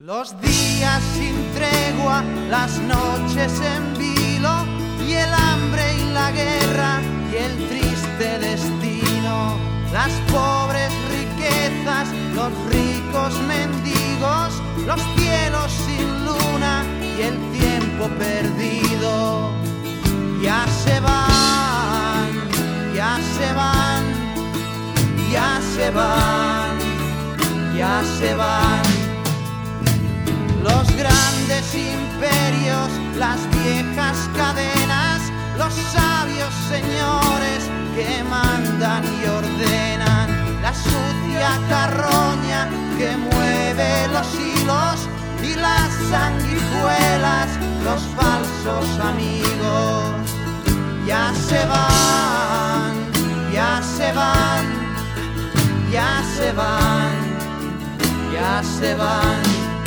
Los días sin tregua, las noches en vilo, y el hambre y la guerra y el triste destino, las pobres riquezas, los ricos mendigos, los cielos sin luna y el tiempo perdido. Ya se van, ya se van, ya se van, ya se van. Los grandes imperios, las viejas cadenas, los sabios señores que mandan y ordenan, la sucia carroña que mueve los hilos y las sanguijuelas, los falsos amigos. Ya se van, ya se van, ya se van, ya se van.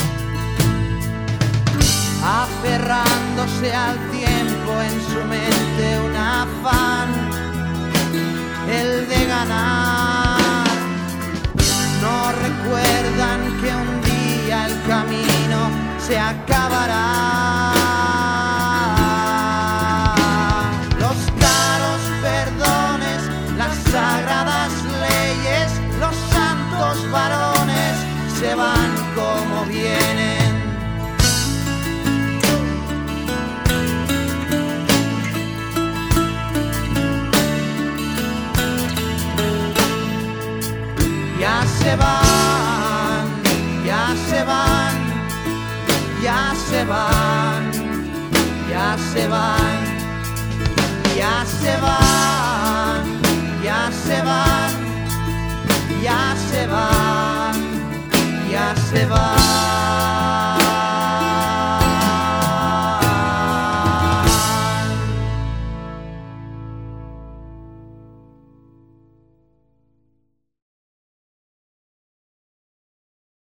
Aferrándose al tiempo, en su mente un afán, el de ganar. No recuerdan que un día el camino se acabará. Los caros perdones, las sagradas leyes, los santos varones se van como vienen. Ya se van, ya se van, ya se van, ya se van, ya se van, ya se van, ya se van, ya se van.